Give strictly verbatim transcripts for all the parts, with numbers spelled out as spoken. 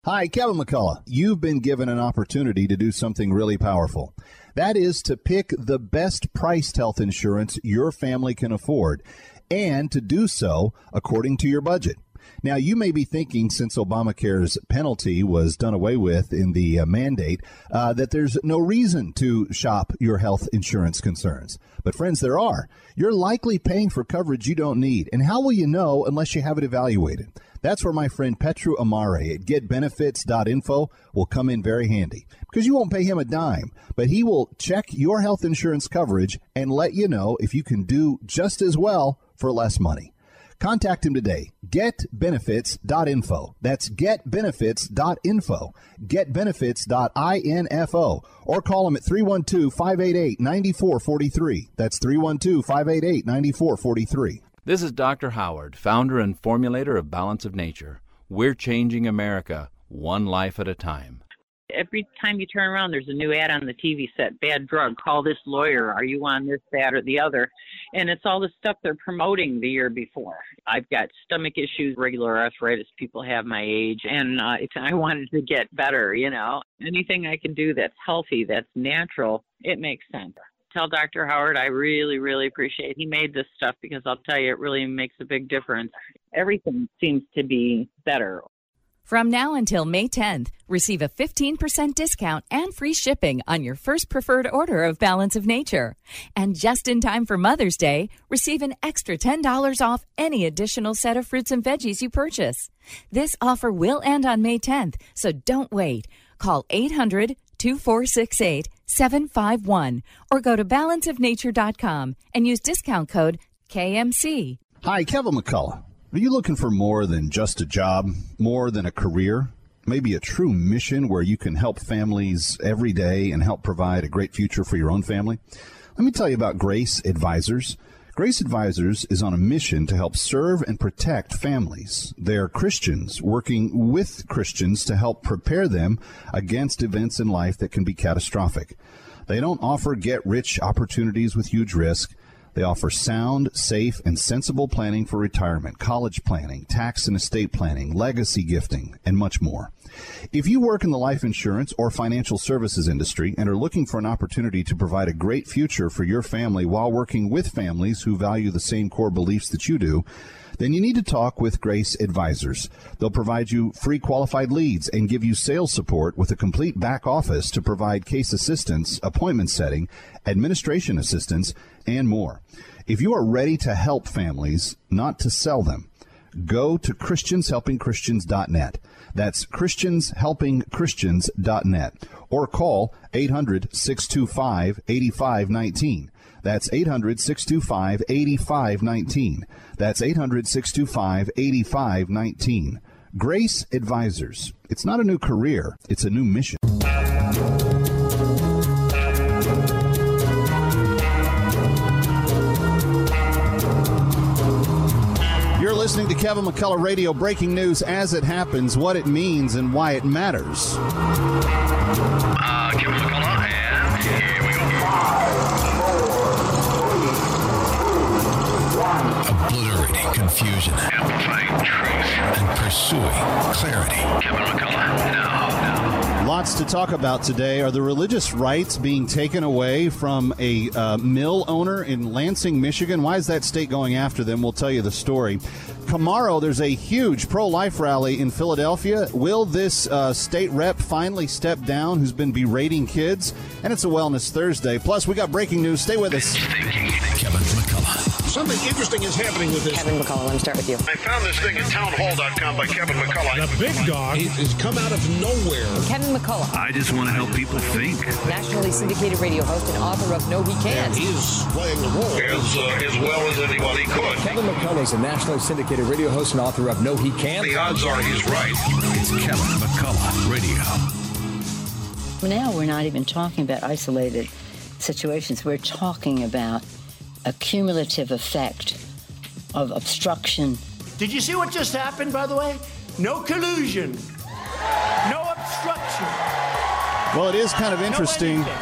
Hi, Kevin McCullough. You've been given an opportunity to do something really powerful. That is to pick the best priced health insurance your family can afford, and to do so according to your budget. Now, you may be thinking, since Obamacare's penalty was done away with in the uh, mandate, uh, that there's no reason to shop your health insurance concerns. But friends, there are. You're likely paying for coverage you don't need. And how will you know unless you have it evaluated? That's where my friend Petru Amare at get benefits dot info will come in very handy, because you won't pay him a dime, but he will check your health insurance coverage and let you know if you can do just as well for less money. Contact him today. get benefits dot info. That's get benefits dot info. get benefits dot info. Or call him at three one two, five eight eight, nine four four three. That's three one two, five eight eight, nine four four three. This is Doctor Howard, founder and formulator of Balance of Nature. We're changing America one life at a time. Every time you turn around, there's a new ad on the T V set. Bad drug. Call this lawyer. Are you on this, that, or the other? And it's all the stuff they're promoting the year before. I've got stomach issues, regular arthritis people have my age, and uh, it's, I wanted to get better, you know. Anything I can do that's healthy, that's natural, it makes sense. Tell Doctor Howard I really, really appreciate he made this stuff, because I'll tell you, it really makes a big difference. Everything seems to be better. From now until May tenth, receive a fifteen percent discount and free shipping on your first preferred order of Balance of Nature. And just in time for Mother's Day, receive an extra ten dollars off any additional set of fruits and veggies you purchase. This offer will end on May tenth, so don't wait. Call eight hundred, two four six eight, seven five one or go to balance of nature dot com and use discount code K M C. Hi, Kevin McCullough. Are you looking for more than just a job, more than a career, maybe a true mission where you can help families every day and help provide a great future for your own family? Let me tell you about Grace Advisors. Grace Advisors is on a mission to help serve and protect families. They're Christians working with Christians to help prepare them against events in life that can be catastrophic. They don't offer get-rich opportunities with huge risk. They offer sound, safe, and sensible planning for retirement, college planning, tax and estate planning, legacy gifting, and much more. If you work in the life insurance or financial services industry and are looking for an opportunity to provide a great future for your family while working with families who value the same core beliefs that you do, then you need to talk with Grace Advisors. They'll provide you free qualified leads and give you sales support with a complete back office to provide case assistance, appointment setting, administration assistance, and more. If you are ready to help families, not to sell them, go to Christians Helping Christians dot net. That's Christians Helping Christians dot net. Or call eight hundred, six two five, eight five one nine. That's eight hundred, six two five, eight five one nine. That's eight hundred, six two five, eight five one nine. Grace Advisors. It's not a new career, it's a new mission. You're listening to Kevin McCullough Radio, breaking news as it happens, what it means, and why it matters. Uh, Kevin McCullough, and here we go. Obliterating confusion. Amplifying truth. And pursuing clarity. Kevin McCullough, now, now. Lots to talk about today. Are the religious rights being taken away from a uh, mill owner in Lansing, Michigan? Why is that state going after them? We'll tell you the story. Tomorrow, there's a huge pro-life rally in Philadelphia. Will this uh, state rep finally step down who's been berating kids? And it's a Wellness Thursday. Plus, we got breaking news. Stay with us. Kevin McCullough. Something interesting is happening with this. Kevin McCullough, let me start with you. I found this thing at town hall dot com by Kevin McCullough. The big dog has come out of nowhere. Kevin McCullough. I just want to help people think. Nationally syndicated radio host and author of No He Can't. He's playing the role as, uh, as well as anybody could. Kevin McCullough is a nationally syndicated radio host and author of No He Can't. The odds are he's right. It's Kevin McCullough Radio. Now we're not even talking about isolated situations. We're talking about a cumulative effect of obstruction. Did you see what just happened, by the way? No collusion. No obstruction. Well, it is kind of interesting. No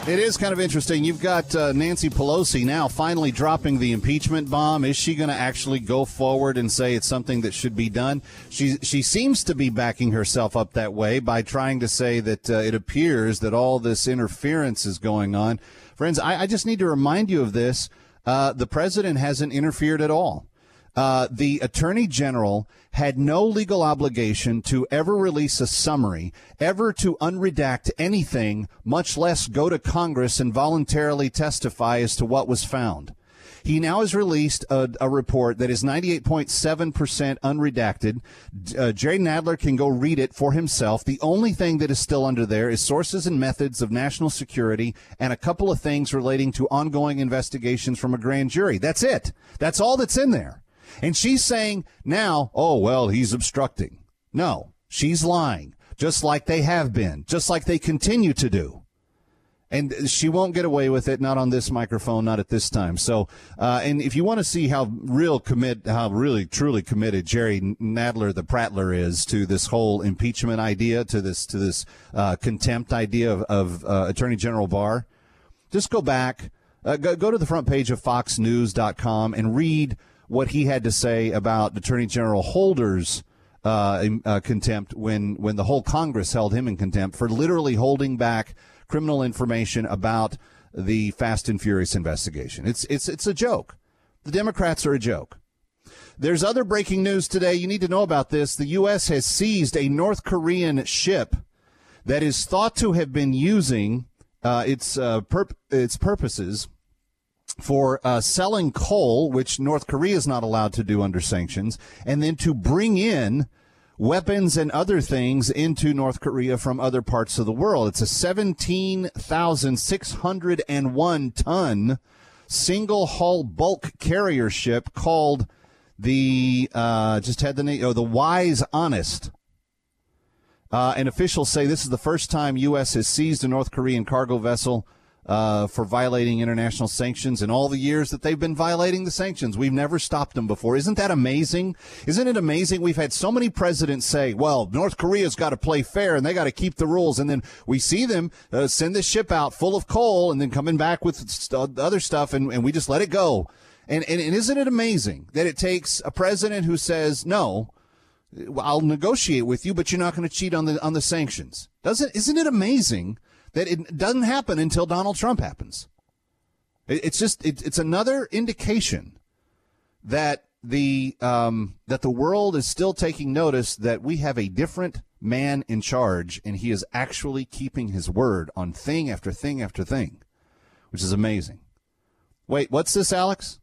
It is kind of interesting. You've got uh, Nancy Pelosi now finally dropping the impeachment bomb. Is she going to actually go forward and say it's something that should be done? She she seems to be backing herself up that way by trying to say that uh, it appears that all this interference is going on. Friends, I, I just need to remind you of this. Uh, the president hasn't interfered at all. Uh, the attorney general had no legal obligation to ever release a summary, ever to unredact anything, much less go to Congress and voluntarily testify as to what was found. He now has released a, a report that is ninety-eight point seven percent unredacted. Uh, Jerry Nadler can go read it for himself. The only thing that is still under there is sources and methods of national security and a couple of things relating to ongoing investigations from a grand jury. That's it. That's all that's in there. And she's saying now, oh, well, he's obstructing. No, she's lying, just like they have been, just like they continue to do. And she won't get away with it, not on this microphone, not at this time. So, uh, and if you want to see how real commit, how really truly committed Jerry Nadler, the prattler, is to this whole impeachment idea, to this to this uh, contempt idea of, of uh, Attorney General Barr, just go back, uh, go, go to the front page of fox news dot com and read what he had to say about Attorney General Holder's uh, uh, contempt when, when the whole Congress held him in contempt for literally holding back criminal information about the Fast and Furious investigation. It's it's it's a joke. The Democrats are a joke. There's other breaking news today. You need to know about this. The U S has seized a North Korean ship that is thought to have been using uh, its uh, perp- its purposes for uh, selling coal, which North Korea is not allowed to do under sanctions, and then to bring in weapons and other things into North Korea from other parts of the world. It's a seventeen thousand six hundred one ton single hull bulk carrier ship called the, uh, just had the name, oh, the Wise Honest. Uh, and officials say this is the first time U S has seized a North Korean cargo vessel Uh, for violating international sanctions in all the years that they've been violating the sanctions. We've never stopped them before. Isn't that amazing? Isn't it amazing? We've had so many presidents say, well, North Korea's got to play fair and they got to keep the rules. And then we see them uh, send this ship out full of coal and then coming back with st- other stuff and, and we just let it go. And, and, and isn't it amazing that it takes a president who says, no, I'll negotiate with you, but you're not going to cheat on the on the sanctions? Doesn't isn't it amazing that it doesn't happen until Donald Trump happens? It's just it, it's another indication that the um, that the world is still taking notice that we have a different man in charge, and he is actually keeping his word on thing after thing after thing, which is amazing. Wait, what's this, Alex?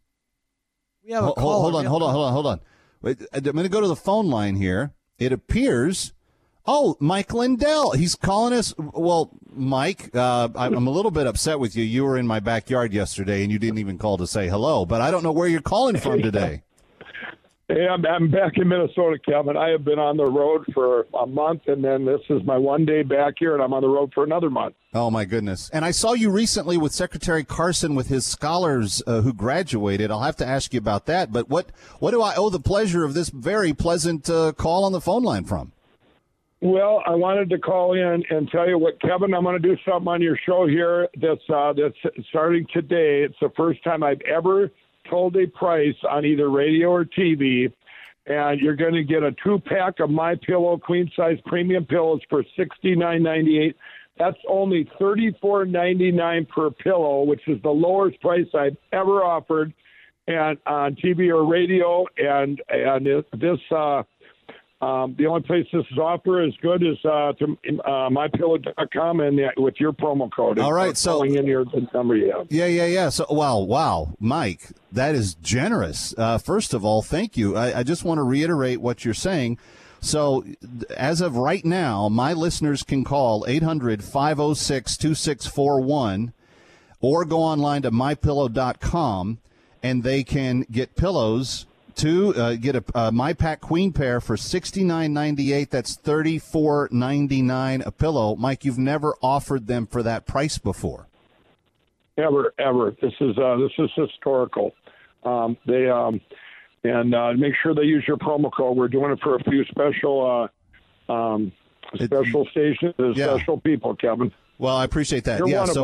We have a hold, call. hold on, hold on, hold on, hold on. Wait, I'm going to go to the phone line here. It appears. Oh, Mike Lindell. He's calling us. Well, Mike, uh, I'm a little bit upset with you. You were in my backyard yesterday, and you didn't even call to say hello. But I don't know where you're calling from today. Hey, I'm, I'm back in Minnesota, Kevin. I have been on the road for a month, and then this is my one day back here, and I'm on the road for another month. Oh, my goodness. And I saw you recently with Secretary Carson with his scholars uh, who graduated. I'll have to ask you about that. But what, what do I owe the pleasure of this very pleasant uh, call on the phone line from? Well, I wanted to call in and tell you what, Kevin, I'm going to do something on your show here that's, uh, that's starting today. It's the first time I've ever told a price on either radio or T V, and you're going to get a two-pack of MyPillow queen-size premium pillows for sixty-nine ninety-eight. That's only thirty-four ninety-nine per pillow, which is the lowest price I've ever offered, and on T V or radio. And and this, uh, um, the only place this is offer is good is uh, to uh, my pillow dot com and uh, with your promo code. All right, so in your the number you have. Yeah, yeah, yeah. So, wow, wow, Mike, that is generous. Uh, first of all, thank you. I, I just want to reiterate what you're saying. So, as of right now, my listeners can call eight hundred, five oh six, two six four one or go online to my pillow dot com and they can get pillows. To uh, get a uh, MyPack Queen pair for sixty-nine ninety-eight. That's thirty-four ninety-nine a pillow. Mike, you've never offered them for that price before. Ever, ever. This is uh, this is historical. Um, they um, and uh, make sure they use your promo code. We're doing it for a few special uh, um, special it, stations, and yeah. special people, Kevin. Well, I appreciate that. You're yeah. one of So. them.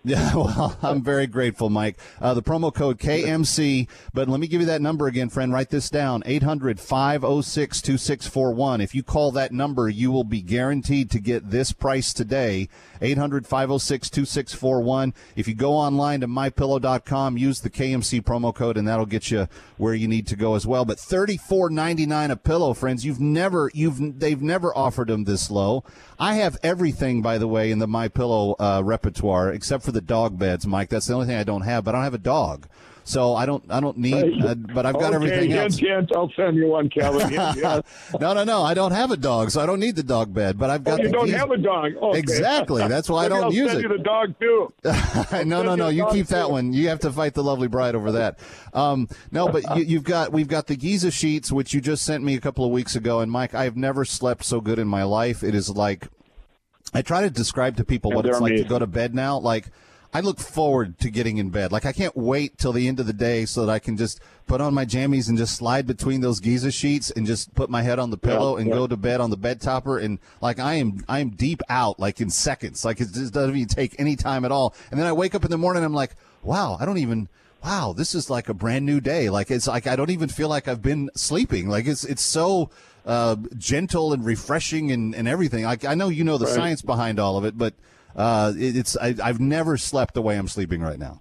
Yeah, well, I'm very grateful, Mike. Uh, the promo code K M C, but let me give you that number again, friend. Write this down, eight hundred, five oh six, two six four one. If you call that number, you will be guaranteed to get this price today, eight hundred, five oh six, two six four one. If you go online to my pillow dot com, use the K M C promo code, and that'll get you where you need to go as well. But thirty-four ninety-nine a pillow, friends. You've never, you've, they've never offered them this low. I have everything, by the way, in the My Pillow uh, repertoire, except for the dog beds, Mike. That's the only thing I don't have, but I don't have a dog. So I don't I don't need, uh, but I've got okay, everything else. Hint, I'll send you one, Kevin. Yeah. no, no, no. I don't have a dog, so I don't need the dog bed. But I've got. Oh, you the don't keys. have a dog. Okay. Exactly. That's why I don't I'll use send it. You the dog too. no, no, no. You keep that too. one. You have to fight the lovely bride over that. Um, no, but you, you've got we've got the Giza sheets, which you just sent me a couple of weeks ago. And Mike, I've never slept so good in my life. It is like I try to describe to people Yeah, what it's like amazing. to go to bed now. Like. I look forward to getting in bed. Like, I can't wait till the end of the day so that I can just put on my jammies and just slide between those Giza sheets and just put my head on the pillow Yeah, and yeah. go to bed on the bed topper. And, like, I am I am deep out, like, in seconds. Like, it just doesn't even take any time at all. And then I wake up in the morning and I'm like, wow, I don't even – wow, this is like a brand new day. Like, it's like I don't even feel like I've been sleeping. Like, it's it's so uh, gentle and refreshing and, and everything. Like, I know you know the Right. science behind all of it, but – Uh, it, it's I, I've never slept the way I'm sleeping right now.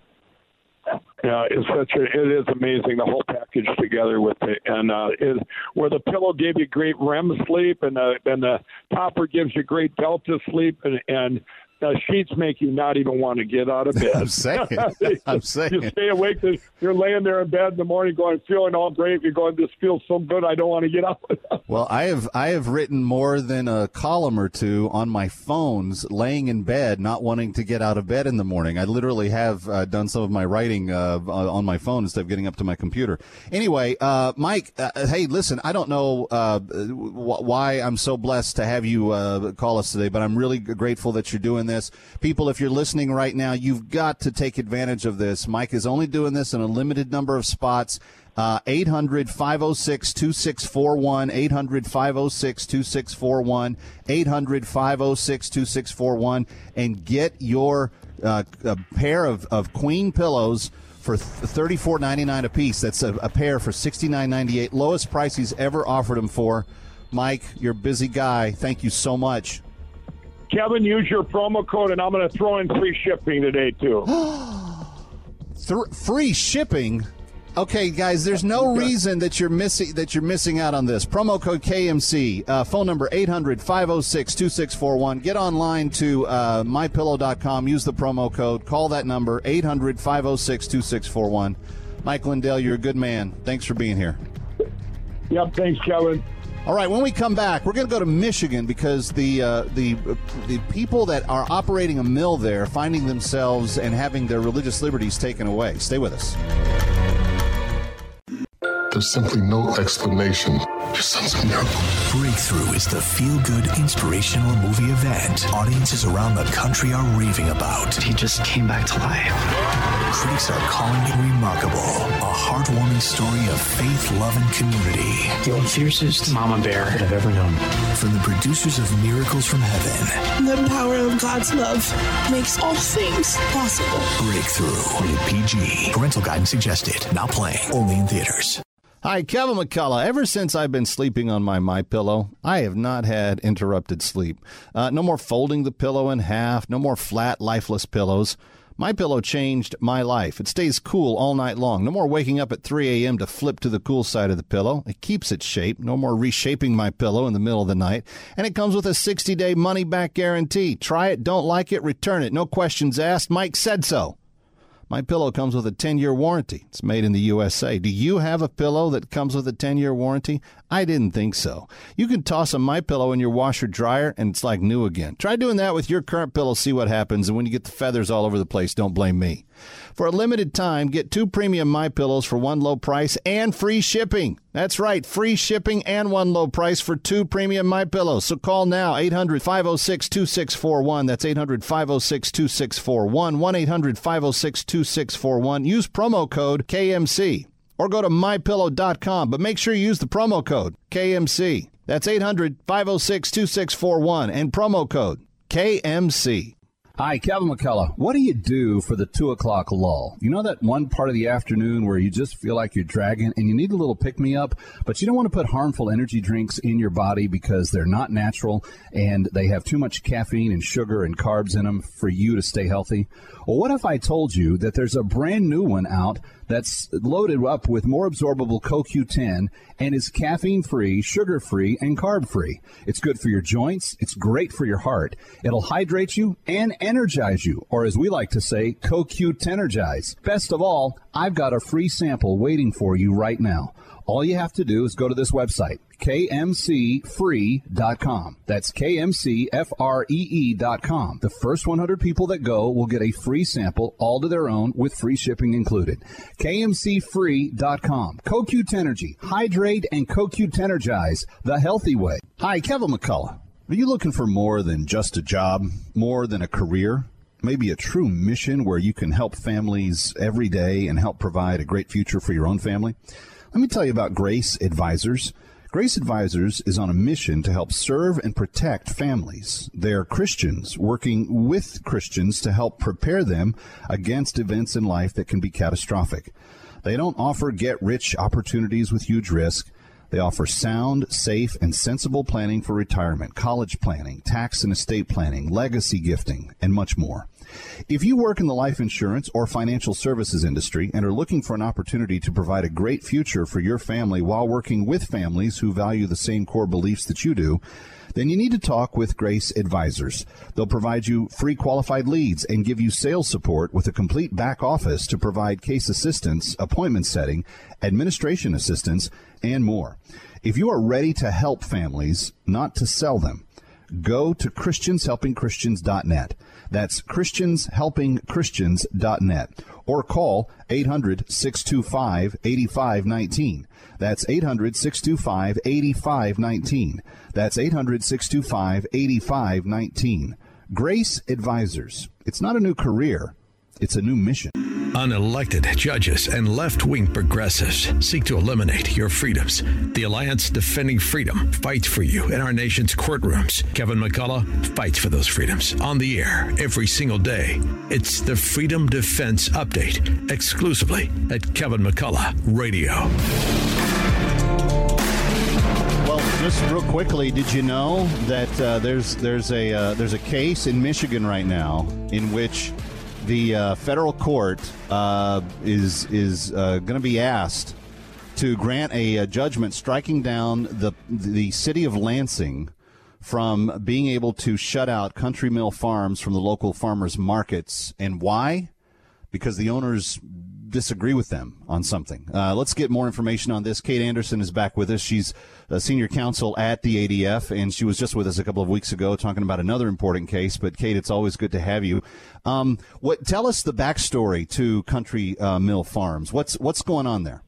Yeah, it's such a it is amazing, the whole package together with it, and uh, is where the pillow gave you great R E M sleep, and the and the topper gives you great delta sleep, and and the sheets make you not even want to get out of bed. I'm saying, I'm saying, you stay awake. You're laying there in bed in the morning, going feeling all great. You're going, this feels so good. I don't want to get out. Well, I have I have written more than a column or two on my phones, laying in bed, not wanting to get out of bed in the morning. I literally have uh, done some of my writing uh, on my phone instead of getting up to my computer. Anyway, uh, Mike, uh, hey, listen, I don't know uh, wh- why I'm so blessed to have you uh, call us today, but I'm really grateful that you're doing this. People, if you're listening right now, you've got to take advantage of this. Mike is only doing this in a limited number of spots. Uh, eight hundred, five oh six, two six four one, eight hundred, five oh six, two six four one, eight hundred, five oh six, two six four one, and get your uh, a pair of, of queen pillows for thirty-four ninety-nine a piece. That's a, a pair for sixty-nine ninety-eight. Lowest price he's ever offered them for. Mike, you're a busy guy. Thank you so much. Kevin, use your promo code, and I'm going to throw in free shipping today, too. Th- free shipping? Okay, guys, there's no reason that you're missing that you're missing out on this. Promo code K M C, uh, phone number eight hundred, five oh six, two six four one. Get online to uh, my pillow dot com. Use the promo code. Call that number, eight hundred, five oh six, two six four one. Mike Lindell, you're a good man. Thanks for being here. Yep, thanks, Kevin. All right, when we come back, we're going to go to Michigan because the uh, the uh, the people that are operating a mill there are finding themselves and having their religious liberties taken away. Stay with us. There's simply no explanation. Your son's a miracle. Breakthrough is the feel-good, inspirational movie event audiences around the country are raving about. He just came back to life. Critics are calling it remarkable. A heartwarming story of faith, love, and community. The fiercest mama bear that I've ever known. From the producers of Miracles from Heaven. The power of God's love makes all things possible. Breakthrough. Rated P G. Parental guidance suggested. Not playing. Only in theaters. Hi, Kevin McCullough. Ever since I've been sleeping on my MyPillow, I have not had interrupted sleep. Uh, no more folding the pillow in half. No more flat, lifeless pillows. MyPillow changed my life. It stays cool all night long. No more waking up at three a.m. to flip to the cool side of the pillow. It keeps its shape. No more reshaping my pillow in the middle of the night. And it comes with a sixty-day money-back guarantee. Try it, don't like it, return it. No questions asked. Mike said so. My pillow comes with a ten-year warranty. It's made in the U S A. Do you have a pillow that comes with a ten-year warranty? I didn't think so. You can toss a MyPillow in your washer dryer, and it's like new again. Try doing that with your current pillow, see what happens, and when you get the feathers all over the place, don't blame me. For a limited time, get two premium MyPillows for one low price and free shipping. That's right, free shipping and one low price for two premium MyPillows. So call now, eight hundred, five oh six, two six four one. That's eight hundred, five oh six, two six four one, one eight hundred, five oh six, two six four one. Use promo code K M C or go to my pillow dot com, but make sure you use the promo code K M C. That's eight hundred, five oh six, two six four one and promo code K M C. Hi, Kevin McCullough. What do you do for the two o'clock lull? You know that one part of the afternoon where you just feel like you're dragging and you need a little pick-me-up, but you don't want to put harmful energy drinks in your body because they're not natural and they have too much caffeine and sugar and carbs in them for you to stay healthy? Well, what if I told you that there's a brand new one out that's loaded up with more absorbable C O Q ten and is caffeine-free, sugar-free, and carb-free? It's good for your joints. It's great for your heart. It'll hydrate you and energize you, or as we like to say, C O Q ten-ergize. Best of all, I've got a free sample waiting for you right now. All you have to do is go to this website, K M C free dot com. That's K M C F R E E dot com. The first one hundred people that go will get a free sample all to their own with free shipping included. K M C free dot com. C O Q ten-ergy. Hydrate and C O Q ten-ergize the healthy way. Hi, Kevin McCullough. Are you looking for more than just a job, more than a career? Maybe a true mission where you can help families every day and help provide a great future for your own family? Let me tell you about Grace Advisors. Grace Advisors is on a mission to help serve and protect families. They're Christians working with Christians to help prepare them against events in life that can be catastrophic. They don't offer get-rich opportunities with huge risk. They offer sound, safe, and sensible planning for retirement, college planning, tax and estate planning, legacy gifting, and much more. If you work in the life insurance or financial services industry and are looking for an opportunity to provide a great future for your family while working with families who value the same core beliefs that you do, then you need to talk with Grace Advisors. They'll provide you free qualified leads and give you sales support with a complete back office to provide case assistance, appointment setting, administration assistance, and more. If you are ready to help families, not to sell them, go to Christians Helping Christians dot net. That's Christians Helping Christians dot net. Or call eight hundred, six two five, eight five one nine. That's eight hundred, six two five, eight five one nine. That's eight hundred, six two five, eight five one nine. Grace Advisors. It's not a new career. It's a new mission. Unelected judges and left-wing progressives seek to eliminate your freedoms. The Alliance Defending Freedom fights for you in our nation's courtrooms. Kevin McCullough fights for those freedoms on the air every single day. It's the Freedom Defense Update, exclusively at Kevin McCullough Radio. Well, just real quickly, did you know that uh, there's there's a uh, there's a case in Michigan right now in which the uh, federal court uh, is is uh, going to be asked to grant a, a judgment striking down the the city of Lansing from being able to shut out Country Mill Farms from the local farmers markets. And why? Because the owners disagree with them on something. Uh, let's get more information on this. Kate Anderson is back with us. She's a senior counsel at the A D F, and she was just with us a couple of weeks ago talking about another important case. But, Kate, it's always good to have you. Um, what? Tell us the backstory to Country uh, Mill Farms. What's what's going on there?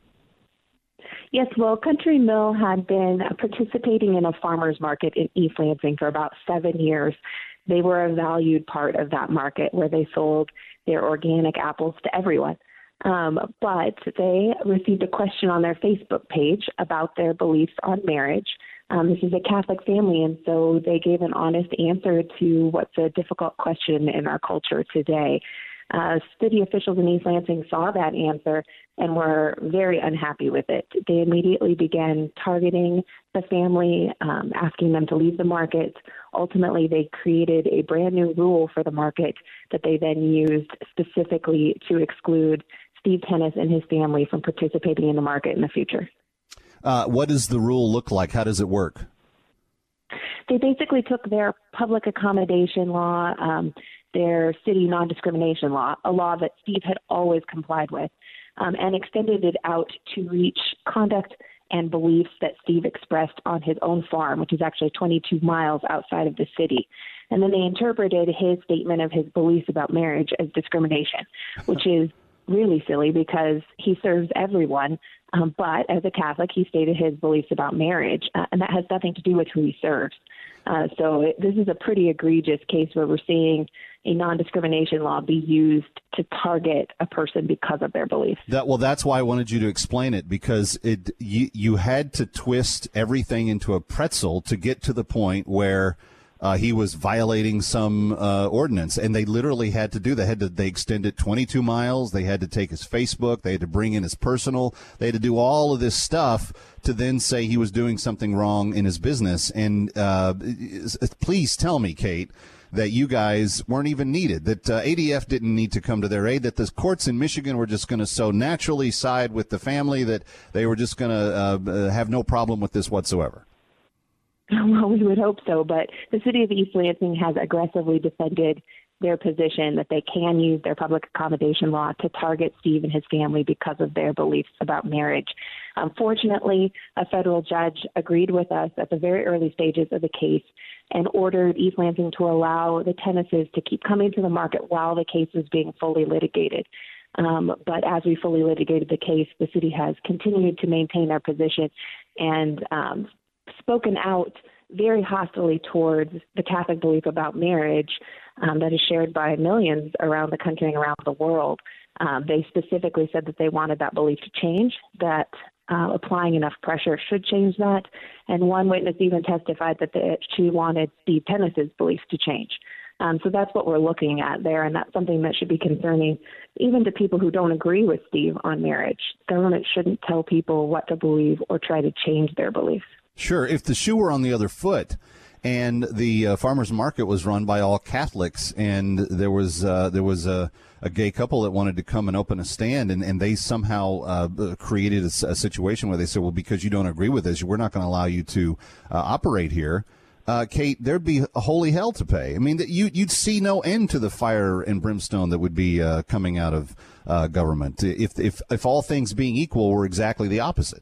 Yes, well, Country Mill had been participating in a farmer's market in East Lansing for about seven years. They were a valued part of that market where they sold their organic apples to everyone. Um, but they received a question on their Facebook page about their beliefs on marriage. Um, this is a Catholic family, and so they gave an honest answer to what's a difficult question in our culture today. Uh, city officials in East Lansing saw that answer and were very unhappy with it. They immediately began targeting the family, um, asking them to leave the market. Ultimately, they created a brand new rule for the market that they then used specifically to exclude Steve Tennis and his family from participating in the market in the future. Uh, what does the rule look like? How does it work? They basically took their public accommodation law, um, their city non-discrimination law, a law that Steve had always complied with, um, and extended it out to reach conduct and beliefs that Steve expressed on his own farm, which is actually twenty-two miles outside of the city. And then they interpreted his statement of his beliefs about marriage as discrimination, which is really silly because he serves everyone. Um, but as a Catholic, he stated his beliefs about marriage, uh, and that has nothing to do with who he serves. Uh, so it, this is a pretty egregious case where we're seeing a non-discrimination law be used to target a person because of their beliefs. That, well, that's why I wanted you to explain it, because it you, you had to twist everything into a pretzel to get to the point where uh, he was violating some uh, ordinance, and they literally had to do that. They had to, they extended twenty-two miles. They had to take his Facebook. They had to bring in his personal. They had to do all of this stuff to then say he was doing something wrong in his business. And uh, please tell me, Kate, that you guys weren't even needed, that uh, A D F didn't need to come to their aid, that the courts in Michigan were just going to so naturally side with the family that they were just going to uh, have no problem with this whatsoever. Well, we would hope so, but the city of East Lansing has aggressively defended their position that they can use their public accommodation law to target Steve and his family because of their beliefs about marriage. Unfortunately, a federal judge agreed with us at the very early stages of the case and ordered East Lansing to allow the Tennises to keep coming to the market while the case was being fully litigated. Um, but as we fully litigated the case, the city has continued to maintain their position and um, spoken out very hostily towards the Catholic belief about marriage um, that is shared by millions around the country and around the world. Um, they specifically said that they wanted that belief to change, that uh, applying enough pressure should change that. And one witness even testified that the, she wanted Steve Tennis's beliefs to change. Um, so that's what we're looking at there, and that's something that should be concerning even to people who don't agree with Steve on marriage. Government shouldn't tell people what to believe or try to change their beliefs. Sure. If the shoe were on the other foot and the uh, farmers market was run by all Catholics and there was uh, there was a, a gay couple that wanted to come and open a stand and, and they somehow uh, created a, a situation where they said, well, because you don't agree with this, we're not going to allow you to uh, operate here. Uh, Kate, there'd be a holy hell to pay. I mean, you, you'd see no end to the fire and brimstone that would be uh, coming out of uh, government if, if, if all things being equal were exactly the opposite.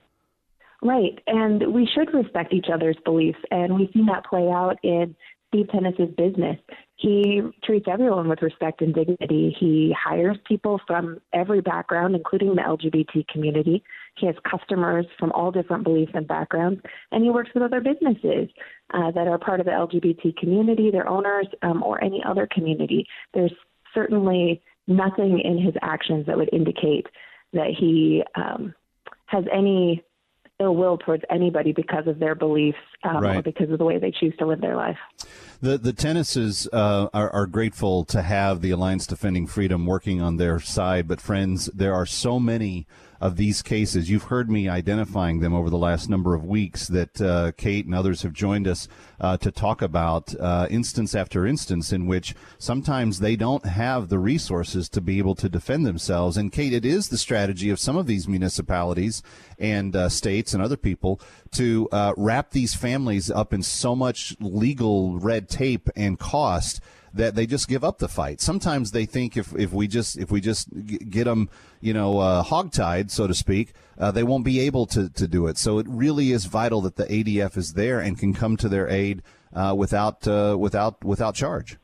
Right, and we should respect each other's beliefs, and we've seen that play out in Steve Tennis's business. He treats everyone with respect and dignity. He hires people from every background, including the L G B T community. He has customers from all different beliefs and backgrounds, and he works with other businesses uh, that are part of the L G B T community, their owners, um, or any other community. There's certainly nothing in his actions that would indicate that he um, has any ill will towards anybody because of their beliefs um, right. or because of the way they choose to live their life. The the Tennises uh, are, are grateful to have the Alliance Defending Freedom working on their side, but friends, there are so many of these cases. You've heard me identifying them over the last number of weeks that uh, Kate and others have joined us uh, to talk about uh, instance after instance in which sometimes they don't have the resources to be able to defend themselves. And Kate, it is the strategy of some of these municipalities and uh, states and other people to uh, wrap these families up in so much legal red tape and cost that they just give up the fight. Sometimes they think if, if we just if we just get them, you know, uh, hogtied, so to speak, uh, they won't be able to, to do it. So it really is vital that the A D F is there and can come to their aid uh, without uh, without without charge.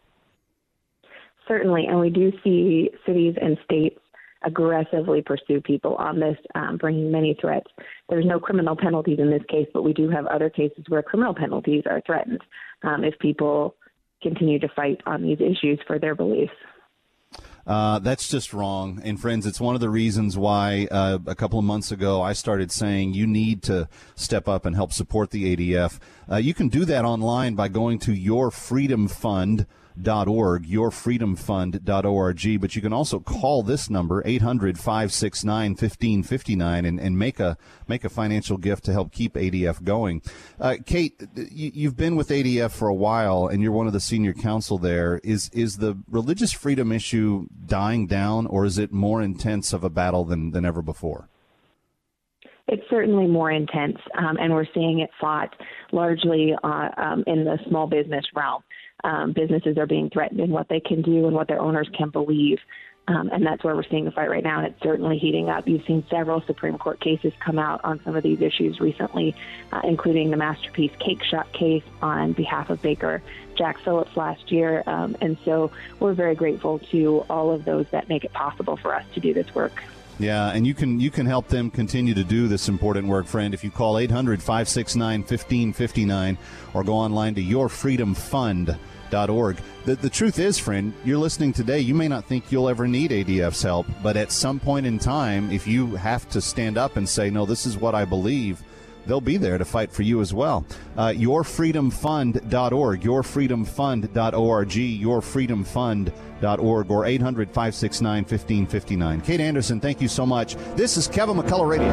Certainly, and we do see cities and states aggressively pursue people on this, um, bringing many threats. There's no criminal penalties in this case, but we do have other cases where criminal penalties are threatened um, if people continue to fight on these issues for their beliefs. Uh, that's just wrong. And friends, it's one of the reasons why uh, a couple of months ago I started saying you need to step up and help support the A D F. Uh, you can do that online by going to your freedom fund dot org, your freedom fund dot org, but you can also call this number, eight hundred, five six nine, one five five nine, and, and make a make a financial gift to help keep A D F going. Uh, Kate, you, you've been with A D F for a while, and you're one of the senior counsel there. Is is the religious freedom issue dying down, or is it more intense of a battle than, than ever before? It's certainly more intense, um, and we're seeing it fought largely uh, um, in the small business realm. Um, businesses are being threatened in what they can do and what their owners can believe. Um, and that's where we're seeing the fight right now, and it's certainly heating up. You've seen several Supreme Court cases come out on some of these issues recently, uh, including the Masterpiece Cake Shop case on behalf of Baker Jack Phillips last year. Um, and so we're very grateful to all of those that make it possible for us to do this work. Yeah, and you can you can help them continue to do this important work, friend, if you call eight hundred, five six nine, one five five nine or go online to your freedom fund dot org. The, the truth is, friend, you're listening today, you may not think you'll ever need A D F's help, but at some point in time, if you have to stand up and say, no, this is what I believe, they'll be there to fight for you as well. Uh, your freedom fund dot org, your freedom fund dot org, your freedom fund dot org, or eight hundred, five six nine, one five five nine. Kate Anderson, thank you so much. This is Kevin McCullough Radio.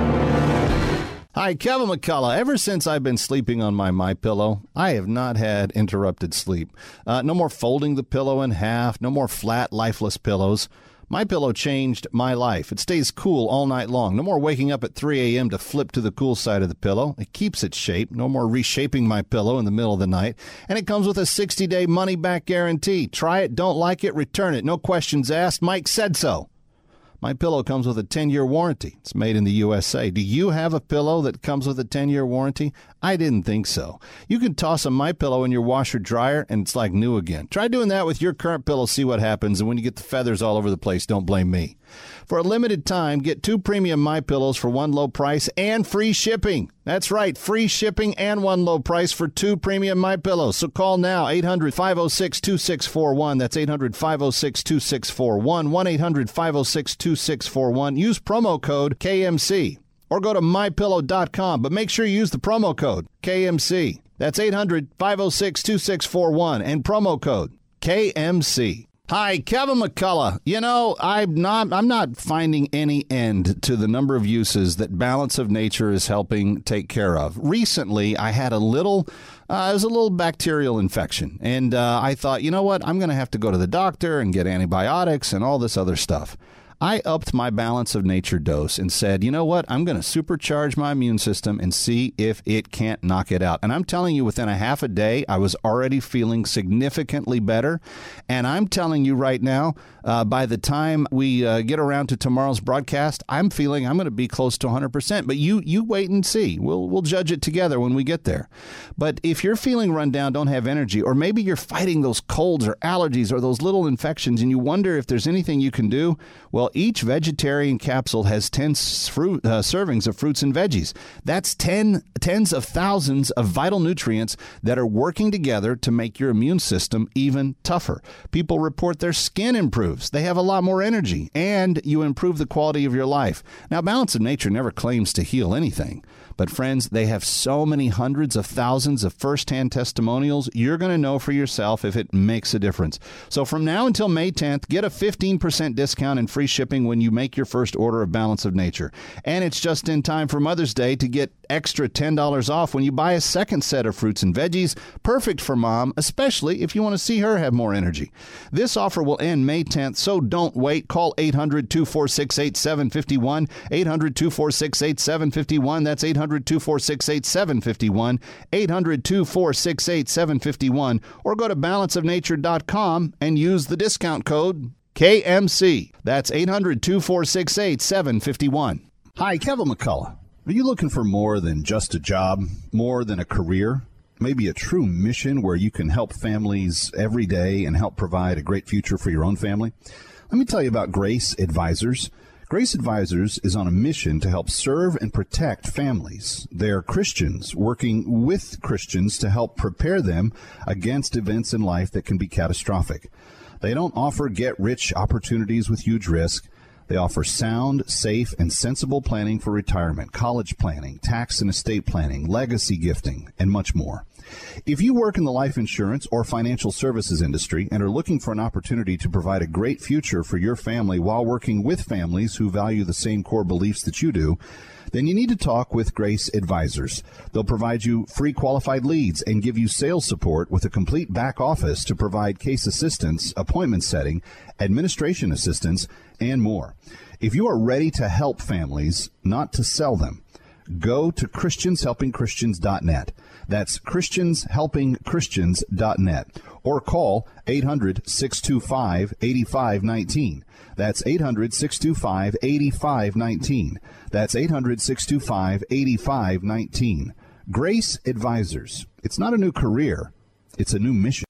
Hi, Kevin McCullough. Ever since I've been sleeping on my MyPillow, I have not had interrupted sleep. Uh, no more folding the pillow in half, no more flat, lifeless pillows. MyPillow changed my life. It stays cool all night long. No more waking up at three a.m. to flip to the cool side of the pillow. It keeps its shape. No more reshaping my pillow in the middle of the night. And it comes with a sixty-day money-back guarantee. Try it, don't like it, return it. No questions asked. Mike said so. MyPillow comes with a ten-year warranty. It's made in the U S A. Do you have a pillow that comes with a ten-year warranty? I didn't think so. You can toss a MyPillow in your washer dryer, and it's like new again. Try doing that with your current pillow, see what happens, and when you get the feathers all over the place, don't blame me. For a limited time, get two premium MyPillows for one low price and free shipping. That's right, free shipping and one low price for two premium MyPillows. So call now, eight hundred, five oh six, two six four one. That's eight hundred, five oh six, two six four one, one eight hundred, five oh six, two six four one. Use promo code K M C or go to my pillow dot com, but make sure you use the promo code K M C. That's eight hundred, five oh six, two six four one and promo code K M C. Hi, Kevin McCullough. You know, I'm not I'm not finding any end to the number of uses that Balance of Nature is helping take care of. Recently, I had a little uh, it was a little bacterial infection, and uh, I thought, you know what, I'm going to have to go to the doctor and get antibiotics and all this other stuff. I upped my Balance of Nature dose and said, you know what, I'm going to supercharge my immune system and see if it can't knock it out. And I'm telling you, within a half a day, I was already feeling significantly better. And I'm telling you right now, uh, by the time we uh, get around to tomorrow's broadcast, I'm feeling I'm going to be close to one hundred percent. But you you wait and see. We'll, we'll judge it together when we get there. But if you're feeling run down, don't have energy, or maybe you're fighting those colds or allergies or those little infections, and you wonder if there's anything you can do, well, each vegetarian capsule has ten fruit, uh, servings of fruits and veggies. That's ten, tens of thousands of vital nutrients that are working together to make your immune system even tougher. People report their skin improves. They have a lot more energy, and you improve the quality of your life. Now, Balance of Nature never claims to heal anything. But, friends, they have so many hundreds of thousands of first-hand testimonials, you're going to know for yourself if it makes a difference. So from now until May tenth, get a fifteen percent discount and free shipping when you make your first order of Balance of Nature. And it's just in time for Mother's Day to get extra ten dollars off when you buy a second set of fruits and veggies, perfect for Mom, especially if you want to see her have more energy. This offer will end May tenth, so don't wait. Call eight hundred, two four six, eight seven five one, eight hundred, two four six, eight seven five one. That's eight hundred, two four six, eight seven five one, eight hundred, two four six, eight seven five one, or go to balance of nature dot com and use the discount code K M C. That's eight hundred, two four six, eight seven five one. Hi, Kevin McCullough. Are you looking for more than just a job, more than a career? Maybe a true mission where you can help families every day and help provide a great future for your own family? Let me tell you about Grace Advisors. Grace Advisors is on a mission to help serve and protect families. They're Christians working with Christians to help prepare them against events in life that can be catastrophic. They don't offer get-rich opportunities with huge risk. They offer sound, safe, and sensible planning for retirement, college planning, tax and estate planning, legacy gifting, and much more. If you work in the life insurance or financial services industry and are looking for an opportunity to provide a great future for your family while working with families who value the same core beliefs that you do, then you need to talk with Grace Advisors. They'll provide you free qualified leads and give you sales support with a complete back office to provide case assistance, appointment setting, administration assistance, and more. If you are ready to help families, not to sell them, go to Christians Helping Christians dot net. That's Christians Helping Christians dot net. Or call eight hundred, six two five, eight five one nine. That's eight hundred, six two five, eight five one nine. That's eight hundred, six two five, eight five one nine. Grace Advisors. It's not a new career. It's a new mission.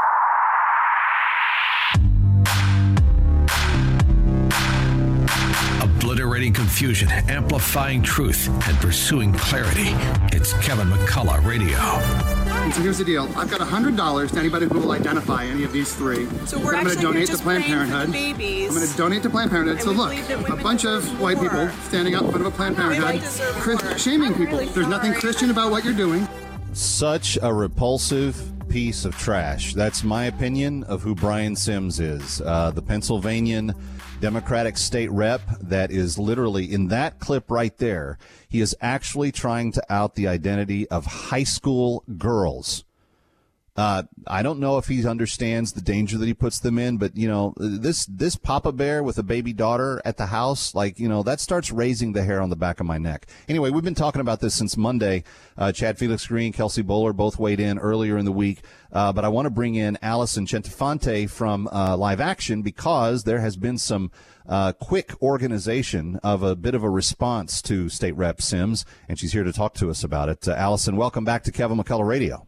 Obliterating confusion, amplifying truth, and pursuing clarity. It's Kevin McCullough Radio. And so here's the deal. I've got one hundred dollars to anybody who will identify any of these three. So we're I'm going to donate to just Planned praying for the Parenthood. babies. I'm going to donate to Planned Parenthood. And So we look, believe that a women bunch of white more. people standing out in front of a Planned Parenthood, Chris- shaming people. really There's nothing sorry. Christian about what you're doing. Such a repulsive piece of trash. That's my opinion of who Brian Sims is. Uh, the Pennsylvanian Democratic state rep that is literally in that clip right there. He is actually trying to out the identity of high school girls. Uh, I don't know if he understands the danger that he puts them in, but, you know, this this Papa Bear with a baby daughter at the house, like, you know, that starts raising the hair on the back of my neck. Anyway, we've been talking about this since Monday. Uh, Chad Felix Green, Kelsey Bowler both weighed in earlier in the week. Uh, but I want to bring in Allison Centofonte from uh, Live Action because there has been some uh, quick organization of a bit of a response to State Rep Sims, and she's here to talk to us about it. Uh, Allison, welcome back to Kevin McCullough Radio.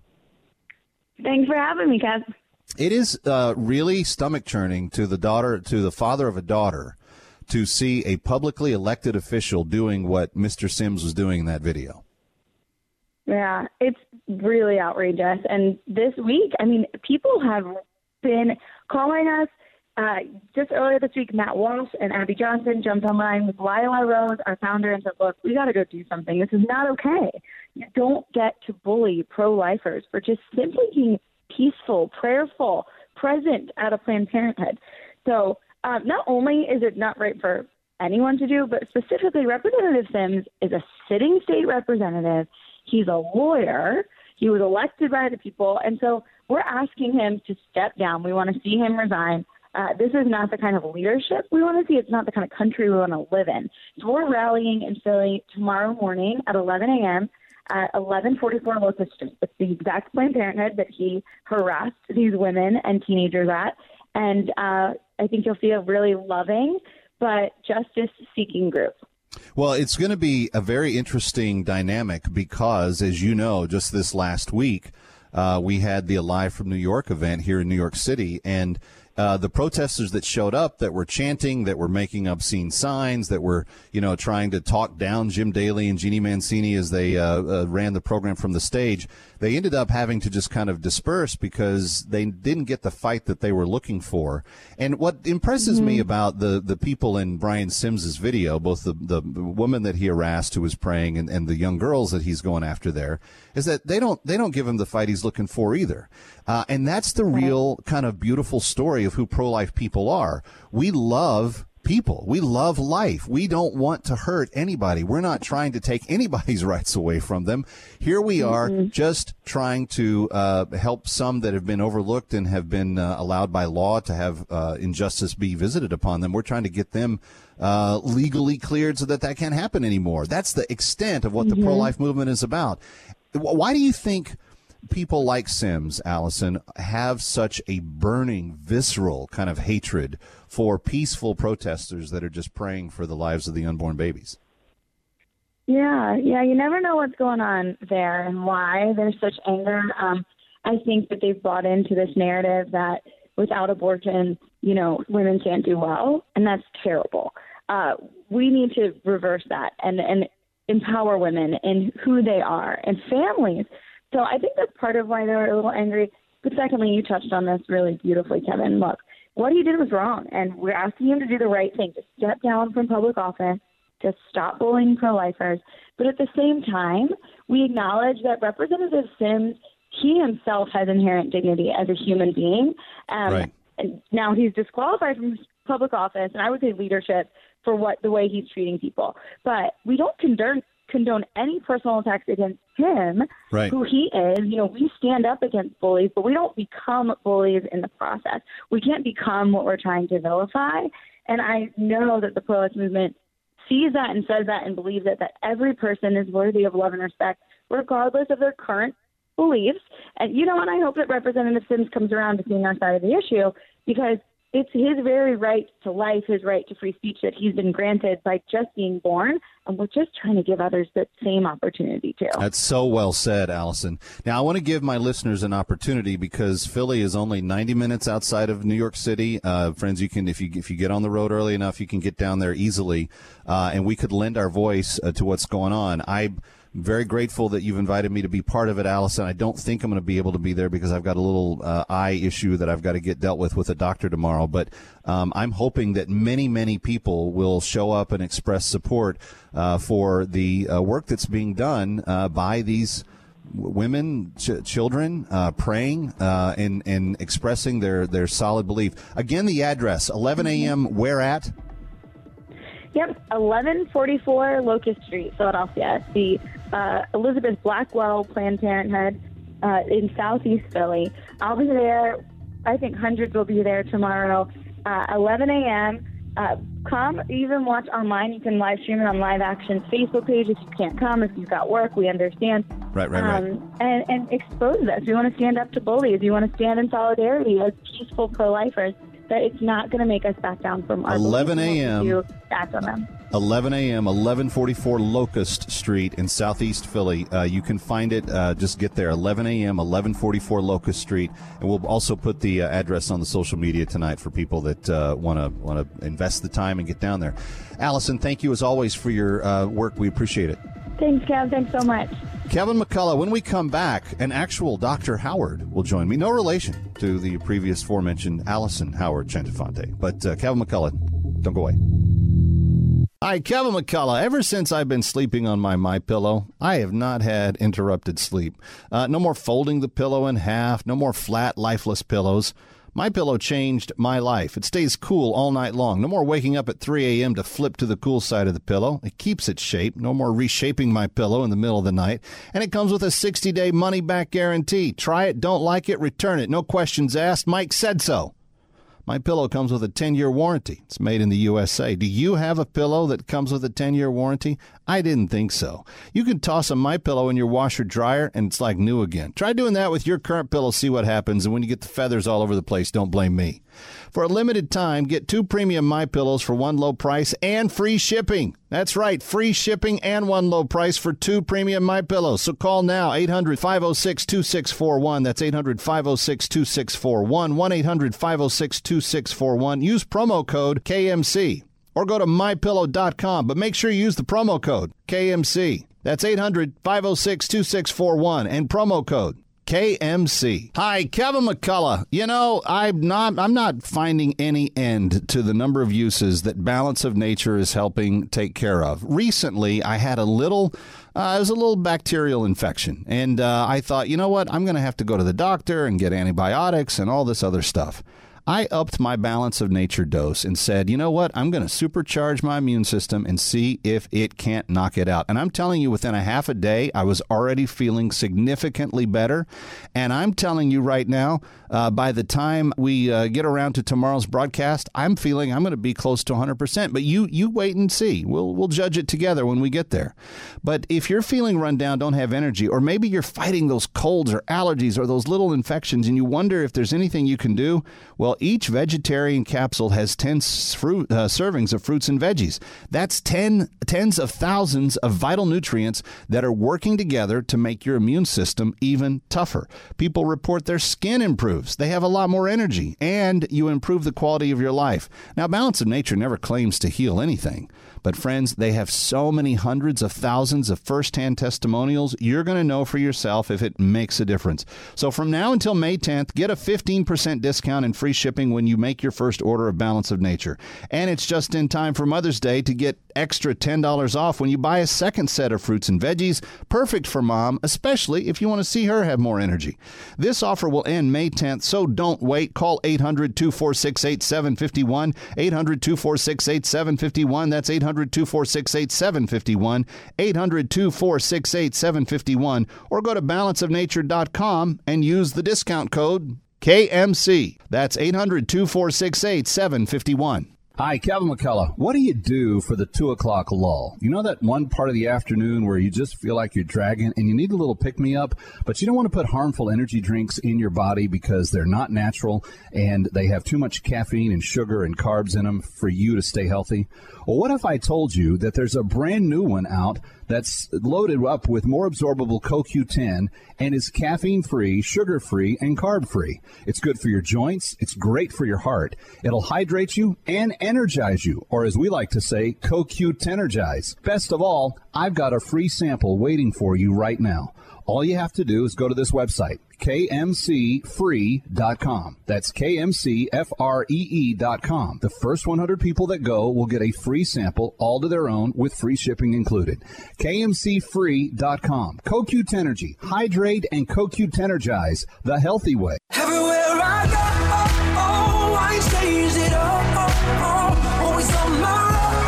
Thanks for having me, Kev. It is uh, really stomach churning to the daughter, to the father of a daughter, to see a publicly elected official doing what Mister Sims was doing in that video. Yeah, it's really outrageous. And this week, I mean, people have been calling us. Uh, just earlier this week, Matt Walsh and Abby Johnson jumped online with Lila Rose, our founder, and said, look, we got to go do something. This is not okay. You don't get to bully pro-lifers for just simply being peaceful, prayerful, present at a Planned Parenthood. So um, not only is it not right for anyone to do, but specifically Representative Sims is a sitting state representative. He's a lawyer. He was elected by the people. And so we're asking him to step down. We want to see him resign. Uh, this is not the kind of leadership we want to see. It's not the kind of country we want to live in. So we're rallying in Philly tomorrow morning at eleven a.m. at eleven forty-four Locust Street. It's the exact Planned Parenthood that he harassed these women and teenagers at. And uh, I think you'll see a really loving but justice-seeking group. Well, it's going to be a very interesting dynamic because, as you know, just this last week, uh, we had the Alive from New York event here in New York City, and Uh, the protesters that showed up that were chanting, that were making obscene signs, that were, you know, trying to talk down Jim Daly and Jeannie Mancini as they uh, uh, ran the program from the stage, they ended up having to just kind of disperse because they didn't get the fight that they were looking for. And what impresses mm-hmm. me about the, the people in Brian Sims's video, both the, the woman that he harassed who was praying and, and the young girls that he's going after there, is that they don't they don't give him the fight he's looking for either. Uh, and that's the real kind of beautiful story of who pro-life people are. We love people. We love life. We don't want to hurt anybody. We're not trying to take anybody's rights away from them. Here we are mm-hmm. just trying to uh, help some that have been overlooked and have been uh, allowed by law to have uh, injustice be visited upon them. We're trying to get them uh, legally cleared so that that can't happen anymore. That's the extent of what mm-hmm. the pro-life movement is about. Why do you think people like Sims, Allison, have such a burning, visceral kind of hatred for peaceful protesters that are just praying for the lives of the unborn babies? Yeah, yeah, you never know what's going on there and why there's such anger. Um, I think that they've bought into this narrative that without abortion, you know, women can't do well, and that's terrible. Uh, we need to reverse that and, and empower women in who they are and families. So I think that's part of why they're a little angry. But secondly, you touched on this really beautifully, Kevin. Look, what he did was wrong, and we're asking him to do the right thing, to step down from public office, to stop bullying pro-lifers. But at the same time, we acknowledge that Representative Sims, he himself has inherent dignity as a human being. Um, right. And now he's disqualified from public office, and I would say leadership, for what the way he's treating people. But we don't condone condone any personal attacks against him, right. who he is. You know, we stand up against bullies, but we don't become bullies in the process. We can't become what we're trying to vilify. And I know that the pro-life movement sees that and says that and believes it, that every person is worthy of love and respect, regardless of their current beliefs. And, you know, and I hope that Representative Sims comes around to seeing our side of the issue, because it's his very right to life, his right to free speech that he's been granted by just being born, and we're just trying to give others that same opportunity too. That's so well said, Allison. Now, I want to give my listeners an opportunity because Philly is only ninety minutes outside of New York City. Uh, friends, you can, if you if you get on the road early enough, you can get down there easily, uh, and we could lend our voice uh, to what's going on. I Very grateful that you've invited me to be part of it, Allison. I don't think I'm going to be able to be there because I've got a little uh, eye issue that I've got to get dealt with with a doctor tomorrow. But um, I'm hoping that many, many people will show up and express support uh, for the uh, work that's being done uh, by these women, ch- children, uh, praying uh, and, and expressing their, their solid belief. Again, the address, eleven a.m. where at? Yep, eleven forty-four Locust Street, Philadelphia. The uh, Elizabeth Blackwell Planned Parenthood uh, in Southeast Philly. I'll be there. I think hundreds will be there tomorrow, uh, eleven a.m. Uh, come, even watch online. You can live stream it on Live Action's Facebook page if you can't come. If you've got work, we understand. Right, right, right. Um, and, and expose us. We want to stand up to bullies. We want to stand in solidarity as peaceful pro-lifers. That it's not going to make us back down from our eleven a.m. Act on them. eleven a.m., eleven forty-four Locust Street in Southeast Philly. Uh, you can find it. Uh, just get there. eleven a.m., eleven forty-four Locust Street. And we'll also put the uh, address on the social media tonight for people that uh, want to want to invest the time and get down there. Allison, thank you as always for your uh, work. We appreciate it. Thanks, Kev. Thanks so much. Kevin McCullough, when we come back, an actual Doctor Howard will join me. No relation to the previous aforementioned Allison Howard Centofanti. But uh, Kevin McCullough, don't go away. Hi, Kevin McCullough. Ever since I've been sleeping on my MyPillow, I have not had interrupted sleep. Uh, no more folding the pillow in half. No more flat, lifeless pillows. MyPillow changed my life. It stays cool all night long. No more waking up at three a.m. to flip to the cool side of the pillow. It keeps its shape. No more reshaping my pillow in the middle of the night. And it comes with a sixty-day money-back guarantee. Try it, don't like it, return it. No questions asked. Mike said so. MyPillow comes with a ten-year warranty. It's made in the U S A. Do you have a pillow that comes with a ten-year warranty? I didn't think so. You can toss a MyPillow in your washer dryer, and it's like new again. Try doing that with your current pillow, see what happens, and when you get the feathers all over the place, don't blame me. For a limited time, get two premium MyPillows for one low price and free shipping. That's right, free shipping and one low price for two premium MyPillows. So call now, eight hundred, five oh six, two six four one. That's eight hundred, five oh six, two six four one, one eight hundred, five oh six, two six four one. Use promo code K M C or go to my pillow dot com, but make sure you use the promo code K M C. That's eight hundred, five oh six, two six four one and promo code K M C. Hi, Kevin McCullough. You know, I'm not I'm not finding any end to the number of uses that Balance of Nature is helping take care of. Recently, I had a little uh, it was a little bacterial infection, and uh, I thought, you know what, I'm going to have to go to the doctor and get antibiotics and all this other stuff. I upped my Balance of Nature dose and said, you know what, I'm going to supercharge my immune system and see if it can't knock it out. And I'm telling you, within a half a day, I was already feeling significantly better. And I'm telling you right now, uh, by the time we uh, get around to tomorrow's broadcast, I'm feeling I'm going to be close to one hundred percent. But you you wait and see. We'll, we'll judge it together when we get there. But if you're feeling run down, don't have energy, or maybe you're fighting those colds or allergies or those little infections, and you wonder if there's anything you can do, well, each vegetarian capsule has ten fruit, uh, servings of fruits and veggies. That's ten, tens of thousands of vital nutrients that are working together to make your immune system even tougher. People report their skin improves. They have a lot more energy, and you improve the quality of your life. Now, Balance of Nature never claims to heal anything. But, friends, they have so many hundreds of thousands of first-hand testimonials, you're going to know for yourself if it makes a difference. So from now until May tenth, get a fifteen percent discount and free shipping when you make your first order of Balance of Nature. And it's just in time for Mother's Day to get extra ten dollars off when you buy a second set of fruits and veggies, perfect for Mom, especially if you want to see her have more energy. This offer will end May tenth, so don't wait. Call eight hundred, two four six, eight seven five one, eight hundred, two four six, eight seven five one. That's eight hundred, two four six, eight seven five one, eight hundred, two four six, eight seven five one, or go to balance of nature dot com and use the discount code K M C. That's eight hundred, two four six, eight seven five one. Hi, Kevin McCullough. What do you do for the two o'clock lull? You know that one part of the afternoon where you just feel like you're dragging and you need a little pick-me-up, but you don't want to put harmful energy drinks in your body because they're not natural and they have too much caffeine and sugar and carbs in them for you to stay healthy? Well, what if I told you that there's a brand new one out that's loaded up with more absorbable C O Q ten and is caffeine-free, sugar-free, and carb-free. It's good for your joints. It's great for your heart. It'll hydrate you and energize you, or as we like to say, C O Q ten-ergize. Best of all, I've got a free sample waiting for you right now. All you have to do is go to this website, K M C free dot com. That's K M C F R E E dot com. The first one hundred people that go will get a free sample, all to their own, with free shipping included. K M C free dot com. C O Q ten Energy. Hydrate and C O Q ten Energize the healthy way. Everywhere I go, oh, oh, I change it up, oh, oh, always on my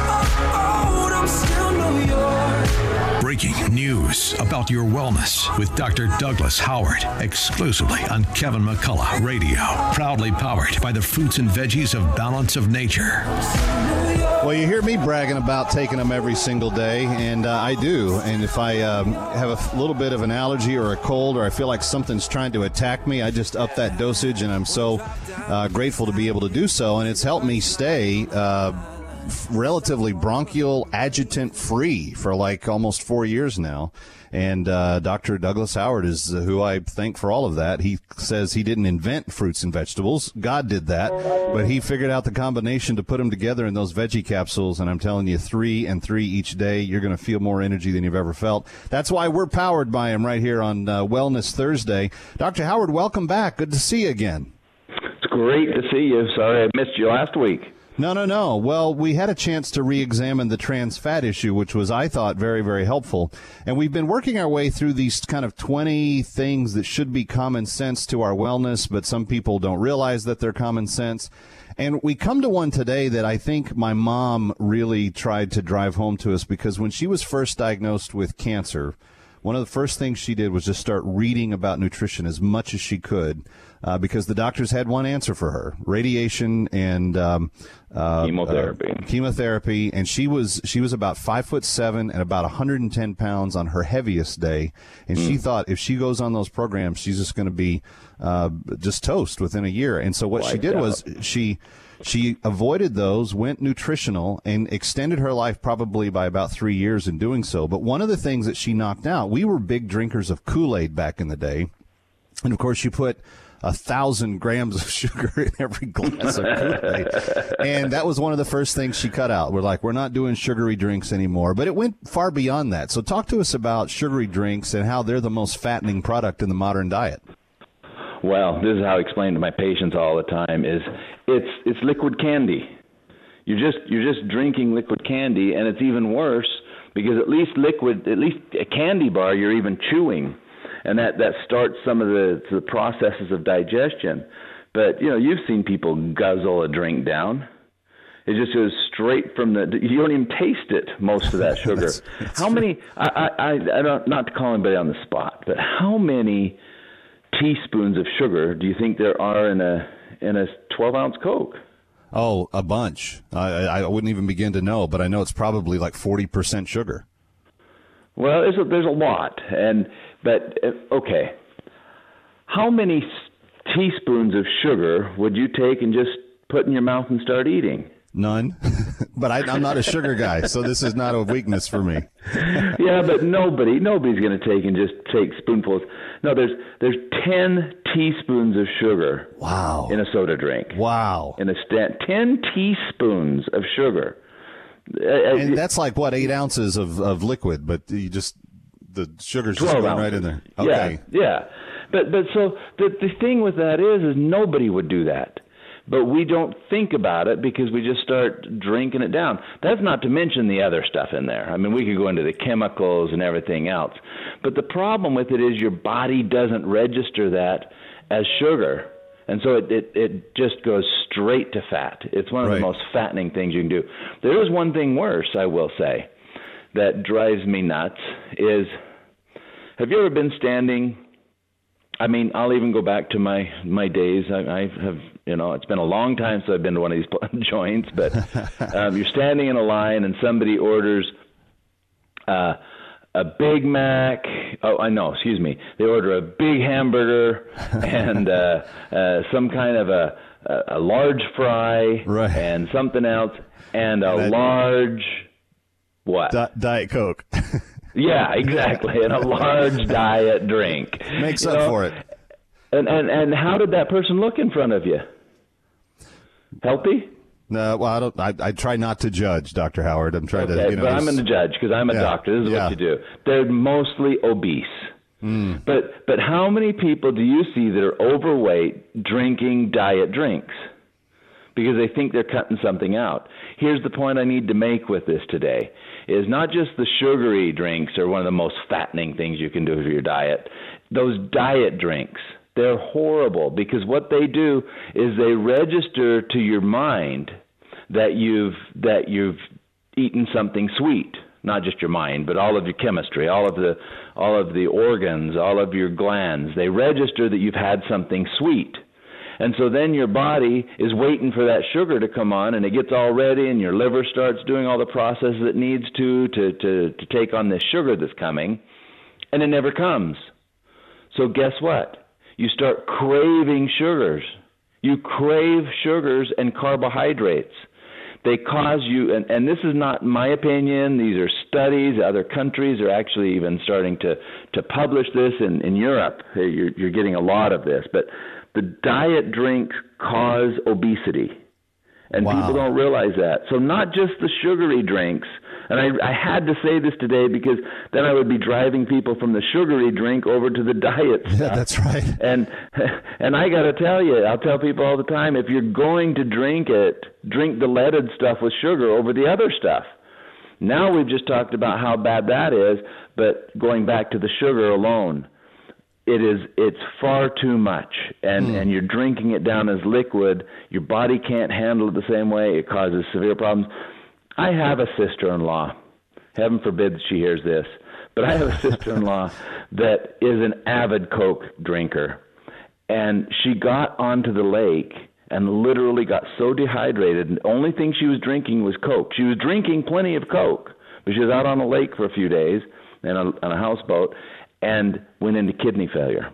road, I'm still New York. Breaking news about your wellness with Doctor Douglas Howard, exclusively on Kevin McCullough Radio. Proudly powered by the fruits and veggies of Balance of Nature. Well, you hear me bragging about taking them every single day, and uh, I do. And if I um, have a f- little bit of an allergy or a cold, or I feel like something's trying to attack me, I just up that dosage, and I'm so uh, grateful to be able to do so. And it's helped me stay uh, relatively bronchial adjutant free for like almost four years now. And uh, Doctor Douglas Howard is who I thank for all of that. He says he didn't invent fruits and vegetables. God did that. But he figured out the combination to put them together in those veggie capsules. And I'm telling you, three and three each day, you're going to feel more energy than you've ever felt. That's why we're powered by him right here on uh, Wellness Thursday. Doctor Howard, welcome back. Good to see you again. It's great to see you. Sorry I missed you last week. No, no, no. Well, we had a chance to re-examine the trans fat issue, which was, I thought, very, very helpful. And we've been working our way through these kind of twenty things that should be common sense to our wellness, but some people don't realize that they're common sense. And we come to one today that I think my mom really tried to drive home to us, because when she was first diagnosed with cancer, one of the first things she did was just start reading about nutrition as much as she could, uh, because the doctors had one answer for her: radiation and um, uh, chemotherapy. Uh, chemotherapy, and she was she was about five foot seven and about one hundred ten pounds on her heaviest day, and mm. she thought if she goes on those programs, she's just going to be uh, just toast within a year. And so what Wiped she did out. was she. She avoided those, went nutritional, and extended her life probably by about three years in doing so. But one of the things that she knocked out, we were big drinkers of Kool-Aid back in the day. And, of course, you put a thousand grams of sugar in every glass of Kool-Aid. And that was one of the first things she cut out. We're like, we're not doing sugary drinks anymore. But it went far beyond that. So talk to us about sugary drinks and how they're the most fattening product in the modern diet. Well, this is how I explain to my patients all the time: is it's it's liquid candy. You're just you're just drinking liquid candy, and it's even worse because at least liquid, at least a candy bar, you're even chewing, and that, that starts some of the the processes of digestion. But you know, you've seen people guzzle a drink down. It just goes straight from the. You don't even taste it. Most of that sugar. that's, that's how true. many? I I I don't, not to call anybody on the spot, but how many teaspoons of sugar do you think there are in a in a twelve ounce Coke? Oh, a bunch. I, I wouldn't even begin to know, but I know it's probably like forty percent sugar. Well, there's a, there's a lot, and but okay, how many teaspoons of sugar would you take and just put in your mouth and start eating? None. But I, I'm not a sugar guy, so this is not a weakness for me. Yeah, but nobody, nobody's going to take and just take spoonfuls. No, there's there's ten teaspoons of sugar. Wow. In a soda drink. Wow. In a stand, ten teaspoons of sugar. And that's like what, eight ounces of, of liquid, but you just the sugar's just going right in there. Okay. Yeah, yeah. But but so the the thing with that is is nobody would do that. But we don't think about it because we just start drinking it down. That's not to mention the other stuff in there. I mean, we could go into the chemicals and everything else. But the problem with it is your body doesn't register that as sugar. And so it, it, it just goes straight to fat. It's one of right. the most fattening things you can do. There is one thing worse, I will say, that drives me nuts is, have you ever been standing... I mean, I'll even go back to my, my days. I, I have, you know, it's been a long time since I've been to one of these joints, but um, you're standing in a line and somebody orders uh, a Big Mac. Oh, I know, excuse me. They order a big hamburger and uh, uh, some kind of a, a, a large fry right. and something else and a and large, what? Di- Diet Coke. Yeah, exactly. And a large diet drink. Makes you up know? for it. And, and and how did that person look in front of you? Healthy? No, well, I don't. I, I try not to judge, Doctor Howard. I'm trying okay, to. You know, but I'm going to judge because I'm a yeah, doctor. This is yeah. what you do. They're mostly obese. Mm. But but how many people do you see that are overweight drinking diet drinks? Because they think they're cutting something out. Here's the point I need to make with this today, is not just the sugary drinks are one of the most fattening things you can do for your diet. Those diet drinks, they're horrible because what they do is they register to your mind that you've that you've eaten something sweet. Not just your mind, but all of your chemistry, all of the all of the organs, all of your glands. They register that you've had something sweet. And so then your body is waiting for that sugar to come on, and it gets all ready, and your liver starts doing all the processes it needs to to, to, to take on this sugar that's coming, and it never comes. So guess what? You start craving sugars. You crave sugars and carbohydrates. They cause you, and, and this is not my opinion, these are studies. Other countries are actually even starting to, to publish this. In, in Europe, you're, you're getting a lot of this. But the diet drinks cause obesity, and wow. people don't realize that. So not just the sugary drinks, and I, I had to say this today because then I would be driving people from the sugary drink over to the diet stuff. Yeah, that's right. And and I got to tell you, I'll tell people all the time, if you're going to drink it, drink the leaded stuff with sugar over the other stuff. Now we've just talked about how bad that is, but going back to the sugar alone, it is it's far too much, and, mm. and you're drinking it down as liquid. Your body can't handle it the same way. It causes severe problems. I have a sister-in-law. Heaven forbid she hears this, but I have a sister-in-law that is an avid Coke drinker, and she got onto the lake and literally got so dehydrated, and the only thing she was drinking was Coke. She was drinking plenty of Coke, but she was out on a lake for a few days in a, on a houseboat and went into kidney failure.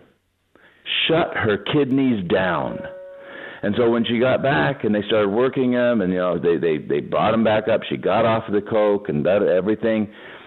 Shut her kidneys down. And so when she got back and they started working them, and you know they, they, they brought them back up, she got off of the Coke and that, everything.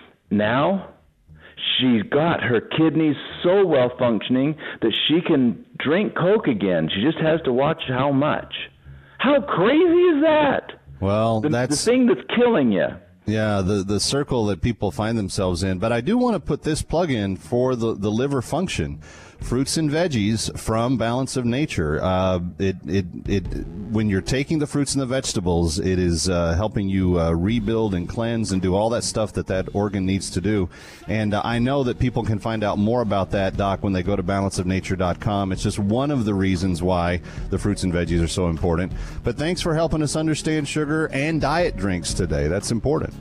Now she's got her kidneys so well functioning that she can drink Coke again. She just has to watch how much. How crazy is that? Well, the, that's the thing that's killing you. Yeah, the, the circle that people find themselves in. But I do want to put this plug in for the, the liver function. Fruits and veggies from Balance of Nature. Uh, it, it, it, when you're taking the fruits and the vegetables, it is uh, helping you uh, rebuild and cleanse and do all that stuff that that organ needs to do. And uh, I know that people can find out more about that, Doc, when they go to balance of nature dot com. It's just one of the reasons why the fruits and veggies are so important. But thanks for helping us understand sugar and diet drinks today. That's important.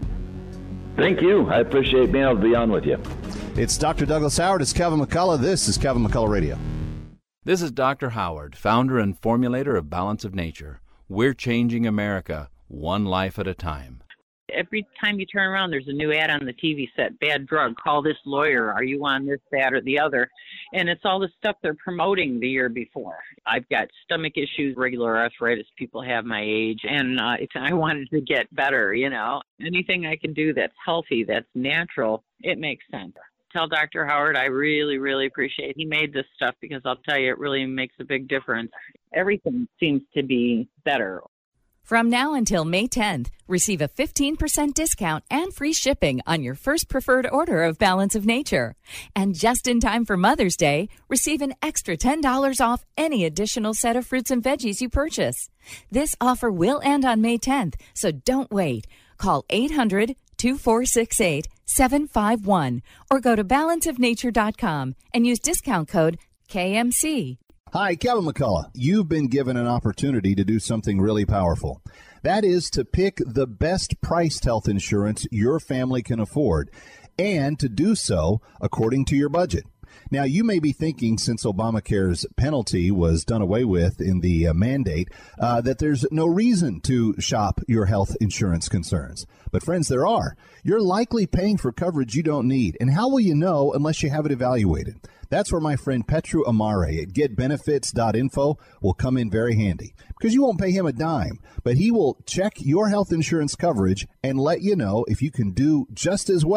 Thank you. I appreciate being able to be on with you. It's Doctor Douglas Howard. It's Kevin McCullough. This is Kevin McCullough Radio. This is Doctor Howard, founder and formulator of Balance of Nature. We're changing America one life at a time. Every time you turn around, there's a new ad on the T V set. Bad drug. Call this lawyer. Are you on this, that, or the other? And it's all the stuff they're promoting the year before. I've got stomach issues, regular arthritis. People have my age, and uh, it's, I wanted to get better. You know, anything I can do that's healthy, that's natural, it makes sense. Tell Doctor Howard I really, really appreciate he made this stuff because I'll tell you, it really makes a big difference. Everything seems to be better. From now until May tenth, receive a fifteen percent discount and free shipping on your first preferred order of Balance of Nature. And just in time for Mother's Day, receive an extra ten dollars off any additional set of fruits and veggies you purchase. This offer will end on May tenth, so don't wait. Call eight hundred, two four six eight, seven five one or go to balance of nature dot com and use discount code K M C. Hi, Kevin McCullough. You've been given an opportunity to do something really powerful. That is to pick the best priced health insurance your family can afford, and to do so according to your budget. Now, you may be thinking, since Obamacare's penalty was done away with in the uh, mandate, uh, that there's no reason to shop your health insurance concerns. But friends, there are. You're likely paying for coverage you don't need. And how will you know unless you have it evaluated? That's where my friend Petru Amare at get benefits dot info will come in very handy, because you won't pay him a dime, but he will check your health insurance coverage and let you know if you can do just as well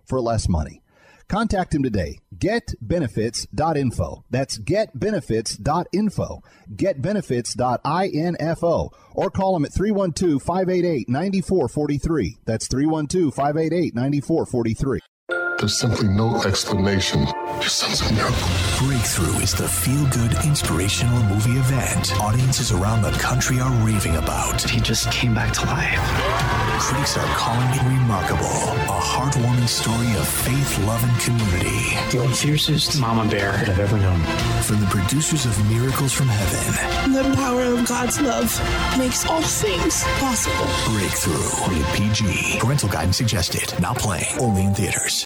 for less money. Contact him today. get benefits dot info. That's get benefits dot info. get benefits dot info. Or call him at three one two, five eight eight, nine four four three. That's three one two, five eight eight, nine four four three. There's simply no explanation. Your son's a miracle. Breakthrough is the feel-good, inspirational movie event audiences around the country are raving about. He just came back to life. Critics are calling it remarkable. A heartwarming story of faith, love, and community. The fiercest mama bear that I've ever known. From the producers of Miracles from Heaven. The power of God's love makes all things possible. Breakthrough. Rated P G. Parental guidance suggested. Not playing. Only in theaters.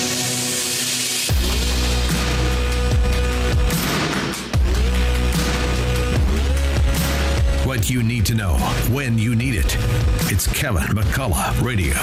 What you need to know when you need it. It's Kevin McCullough Radio.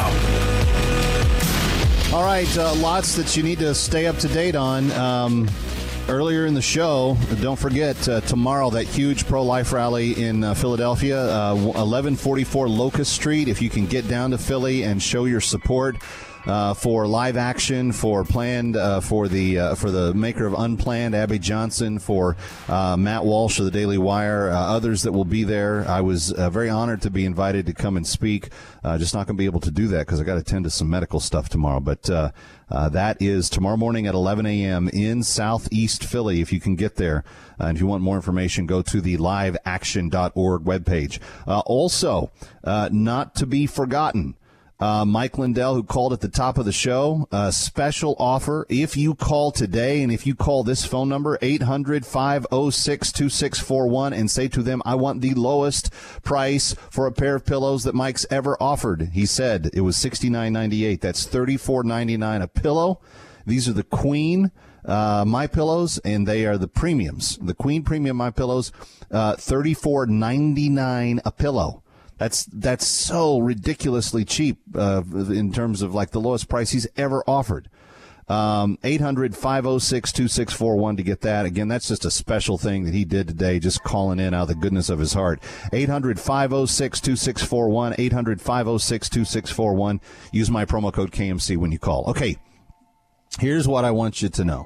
All right, uh, lots that you need to stay up to date on. Um, earlier in the show, don't forget uh, tomorrow that huge pro-life rally in uh, Philadelphia, uh, eleven forty-four Locust Street. If you can get down to Philly and show your support uh, for Live Action, for planned, uh, for the uh, for the maker of Unplanned, Abby Johnson, for uh, Matt Walsh of the Daily Wire, uh, others that will be there. I was uh, very honored to be invited to come and speak. Uh, just not going to be able to do that because I got to attend to some medical stuff tomorrow. But uh, uh, that is tomorrow morning at eleven a.m. in Southeast Philly. If you can get there, uh, and if you want more information, go to the live action dot org webpage. Uh, also, uh, not to be forgotten. Uh, Mike Lindell, who called at the top of the show, uh, special offer. If you call today and if you call this phone number, eight hundred, five oh six, two six four one, and say to them, I want the lowest price for a pair of pillows that Mike's ever offered. He said it was sixty-nine ninety-eight. That's thirty-four ninety-nine a pillow. These are the Queen uh, My Pillows, and they are the premiums. The Queen Premium My Pillows, uh, thirty-four ninety-nine a pillow. That's that's so ridiculously cheap uh, in terms of like the lowest price he's ever offered. Um, eight hundred, five oh six, two six four one to get that. Again, that's just a special thing that he did today, just calling in out of the goodness of his heart. eight hundred, five oh six, two six four one, eight hundred, five oh six, two six four one. Use my promo code K M C when you call. Okay, here's what I want you to know.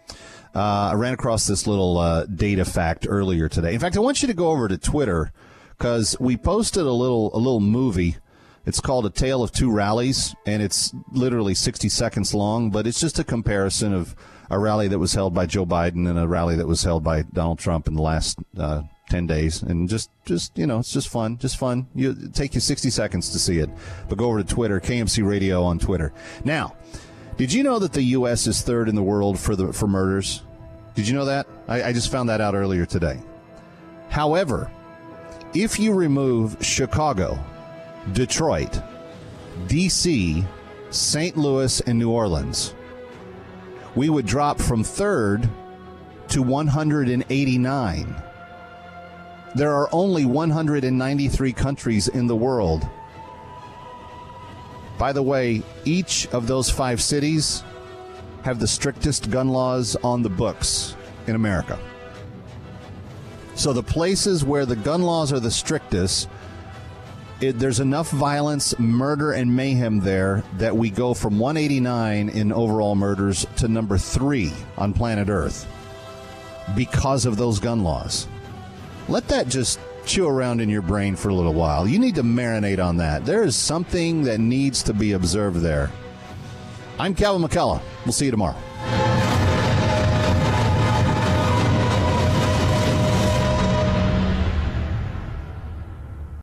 Uh, I ran across this little uh, data fact earlier today. In fact, I want you to go over to Twitter, because we posted a little a little movie. It's called A Tale of Two Rallies, and it's literally sixty seconds long, but it's just a comparison of a rally that was held by Joe Biden and a rally that was held by Donald Trump in the last uh, ten days. And just, just you know, it's just fun, just fun. You, it'll take you sixty seconds to see it. But go over to Twitter, K M C Radio on Twitter. Now, did you know that the U S is third in the world for the for murders? Did you know that? I, I just found that out earlier today. However, if you remove Chicago, Detroit, D C, Saint Louis, and New Orleans, we would drop from third to one hundred eighty-nine. There are only one hundred ninety-three countries in the world. By the way, each of those five cities have the strictest gun laws on the books in America. So the places where the gun laws are the strictest, it, there's enough violence, murder, and mayhem there that we go from one eighty-nine in overall murders to number three on planet Earth because of those gun laws. Let that just chew around in your brain for a little while. You need to marinate on that. There is something that needs to be observed there. I'm Kevin McCullough. We'll see you tomorrow.